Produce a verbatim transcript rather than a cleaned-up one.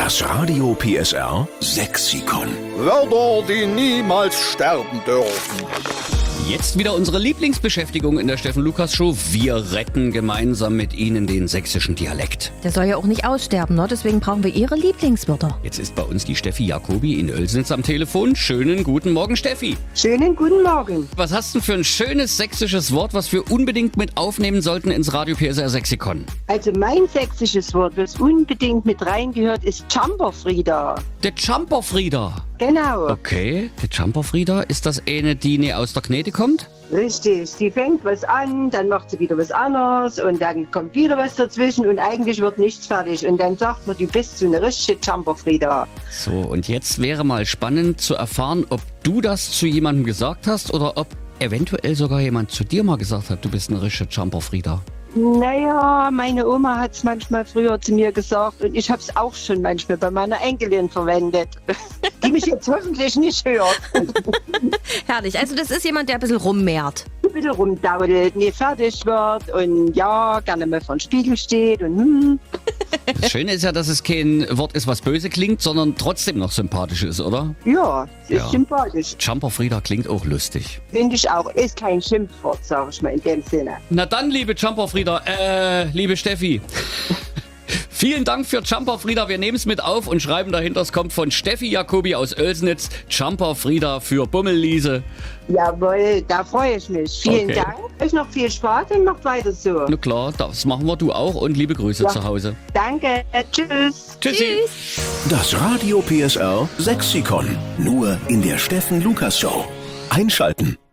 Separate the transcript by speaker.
Speaker 1: Das Radio P S R Sexikon.
Speaker 2: Wörter, die niemals sterben dürfen.
Speaker 3: Jetzt wieder unsere Lieblingsbeschäftigung in der Steffen-Lukas-Show. Wir retten gemeinsam mit Ihnen den sächsischen Dialekt.
Speaker 4: Der soll ja auch nicht aussterben, ne? Deswegen brauchen wir Ihre Lieblingswörter.
Speaker 3: Jetzt ist bei uns die Steffi Jacobi in Oelsnitz am Telefon. Schönen guten Morgen, Steffi.
Speaker 5: Schönen guten Morgen.
Speaker 3: Was hast du für ein schönes sächsisches Wort, was wir unbedingt mit aufnehmen sollten ins Radio P S R Sexikon?
Speaker 5: Also mein sächsisches Wort, das unbedingt mit reingehört, ist Jumperfrieda.
Speaker 3: Der Jumperfrieda.
Speaker 5: Genau,
Speaker 3: Okay, der Jumperfrieda, ist das eine, die ne aus der Knete kommt?
Speaker 5: richtig. Die fängt was an, dann macht sie wieder was anderes und dann kommt wieder was dazwischen und eigentlich wird nichts fertig. Und dann sagt man, du bist so eine richtige Jumperfrieda.
Speaker 3: So, und jetzt wäre mal spannend zu erfahren, ob du das zu jemandem gesagt hast oder ob eventuell sogar jemand zu dir mal gesagt hat, du bist eine richtige Jumperfrieda.
Speaker 5: Naja, meine Oma hat es manchmal früher zu mir gesagt und ich habe es auch schon manchmal bei meiner Enkelin verwendet, die mich jetzt hoffentlich nicht hört.
Speaker 4: Herrlich. Also das ist jemand, der ein bisschen rummehrt.
Speaker 5: Ein bisschen rumdaudelt, nie fertig wird und ja, gerne mal vor dem Spiegel steht und hm.
Speaker 3: Das Schöne ist ja, dass es kein Wort ist, was böse klingt, sondern trotzdem noch sympathisch ist, oder?
Speaker 5: Ja, ist
Speaker 3: Ja.
Speaker 5: sympathisch.
Speaker 3: Jumperfrieda klingt auch lustig.
Speaker 5: Finde ich auch. Ist kein Schimpfwort, sage ich mal in dem Sinne.
Speaker 3: Na dann, liebe Jumperfrieda, äh, liebe Steffi. Vielen Dank für Jumperfrieda. Wir nehmen es mit auf und schreiben dahinter, es kommt von Steffi Jacobi aus Oelsnitz. Jumperfrieda für Bummelliese.
Speaker 5: Jawohl, da freue ich mich. Vielen
Speaker 3: Okay.
Speaker 5: Dank. Euch noch viel Spaß und macht weiter so.
Speaker 3: Na klar, das machen wir, du auch, und liebe Grüße
Speaker 5: Ja.
Speaker 3: zu Hause.
Speaker 5: Danke. Tschüss.
Speaker 3: Tschüssi.
Speaker 1: Das Radio P S R Sexikon. Nur in der Steffen-Lukas-Show. Einschalten.